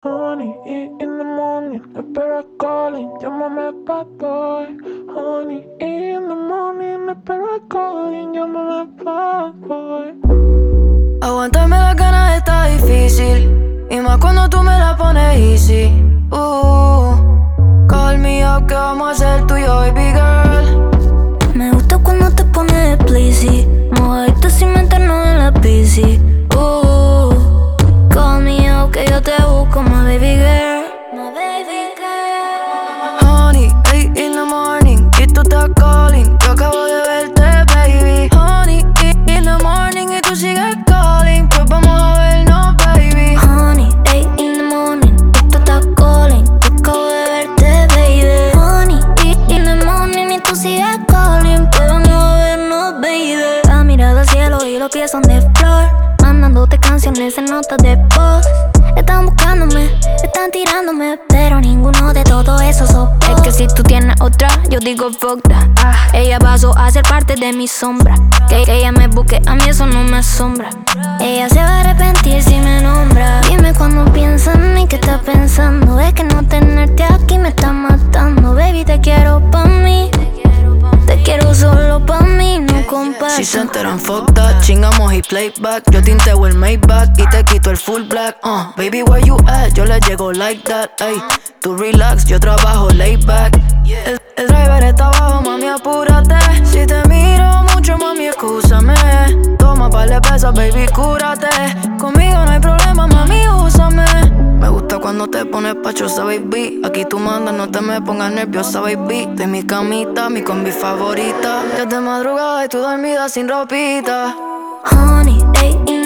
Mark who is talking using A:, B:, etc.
A: Honey, in the morning, espera calling, llámame bad boy. Honey, in the morning, espera calling, llámame bad boy.
B: Aguantarme las ganas está difícil, y más cuando tú me la pones easy. Call me up, que vamos a hacer tú y yo, baby girl.
C: Me gusta cuando te pones explicit, mojadito sin meternos en la piscina. Call me up, que yo te busco, my baby girl. My baby girl.
B: Honey, 8 in the morning, y tú estás calling. Yo acabo de verte, baby. Honey, 8 in the morning, y tú sigues calling. Pues vamos a vernos, baby.
C: Honey, 8 in the morning, y tú estás calling. Yo acabo de verte, baby. Honey, 8 in the morning, y tú sigues calling. Pues vamos a vernos, baby. La mirada al cielo y los pies son de flor, mandándote canciones en notas de voz. Están buscándome, están tirándome, pero ninguno de todo eso soporta. Es que si tú tienes otra, yo digo fuck that. Ella pasó a ser parte de mi sombra. Que ella me busque, a mí eso no me asombra. Ella se va a arrepentir si me nombra. Dime cuando piensas en mí, ¿qué estás pensando? Es que no tenerte aquí me está matando. Baby, te quiero pa' mí, te quiero solo pa' mí, no comparto.
B: Si se enteran, fuck that, chingamos y playback. Yo tinteo el Maybach y te quito el full black. Baby, where you at? Yo le llego like that, ey. Tú relax, yo trabajo laid back. El driver está abajo, mami, apúrate. Si te miro mucho, mami, excúsame. Toma par de pesas, baby, cúrate. Conmigo no hay problema, mami, úsame. Me gusta cuando te pones pachosa, baby. Aquí tú mandas, no te me pongas nerviosa, baby. De mi camita, mi combi favorita. Yo de madrugada y tú dormida sin ropita.
C: Honey, 8 in